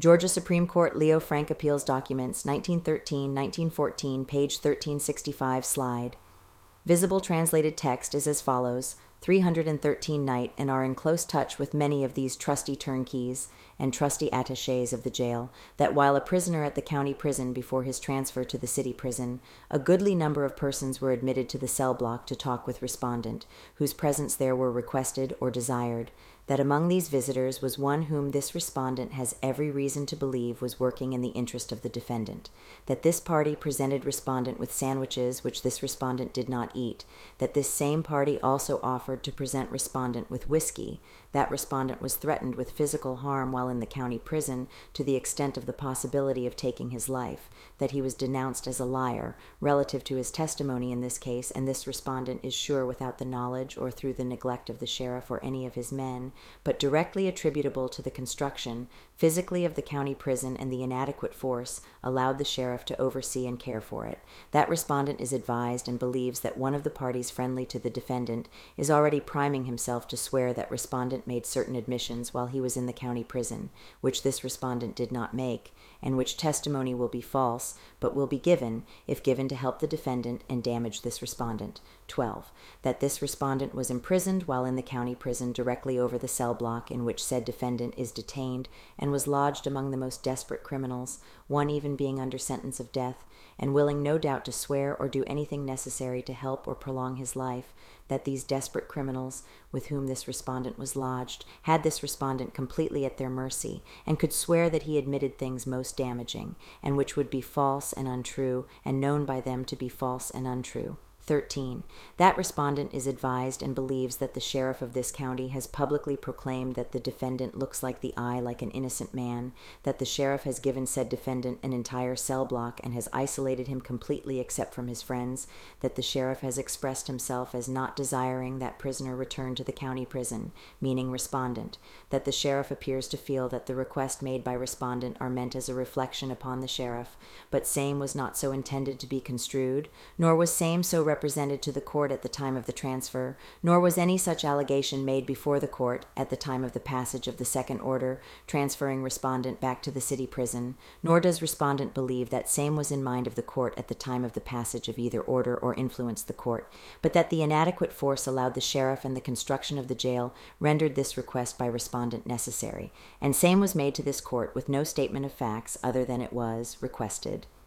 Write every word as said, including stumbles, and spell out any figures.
Georgia Supreme Court Leo Frank Appeals Documents, nineteen thirteen, nineteen fourteen, page thirteen sixty-five, slide. Visible translated text is as follows: three hundred thirteen Knight, and are in close touch with many of these trusty turnkeys and trusty attachés of the jail, that while a prisoner at the county prison before his transfer to the city prison, a goodly number of persons were admitted to the cell block to talk with respondent, whose presence there were requested or desired, that among these visitors was one whom this respondent has every reason to believe was working in the interest of the defendant, that this party presented respondent with sandwiches which this respondent did not eat, that this same party also offered to present respondent with whiskey, that respondent was threatened with physical harm while in the county prison to the extent of the possibility of taking his life, that he was denounced as a liar relative to his testimony in this case, and this respondent is sure without the knowledge or through the neglect of the sheriff or any of his men, but directly attributable to the construction physically of the county prison and the inadequate force allowed the sheriff to oversee and care for it. That respondent is advised and believes that one of the parties friendly to the defendant is already priming himself to swear that respondent made certain admissions while he was in the county prison, which this respondent did not make, and which testimony will be false, but will be given, if given to help the defendant and damage this respondent. twelve. That this respondent was imprisoned while in the county prison directly over the cell block in which said defendant is detained, and was lodged among the most desperate criminals, one even being under sentence of death, and willing no doubt to swear or do anything necessary to help or prolong his life, that these desperate criminals, with whom this respondent was lodged, had this respondent completely at their mercy, and could swear that he admitted things most damaging, and which would be false and untrue, and known by them to be false and untrue. thirteen. That respondent is advised and believes that the sheriff of this county has publicly proclaimed that the defendant looks like the eye like an innocent man, that the sheriff has given said defendant an entire cell block and has isolated him completely except from his friends, that the sheriff has expressed himself as not desiring that prisoner return to the county prison, meaning respondent, that the sheriff appears to feel that the request made by respondent are meant as a reflection upon the sheriff, but same was not so intended to be construed, nor was same so represented to the court at the time of the transfer, nor was any such allegation made before the court at the time of the passage of the second order transferring respondent back to the city prison, nor does respondent believe that same was in mind of the court at the time of the passage of either order or influenced the court, but that the inadequate force allowed the sheriff and the construction of the jail rendered this request by respondent necessary, and same was made to this court with no statement of facts other than it was requested.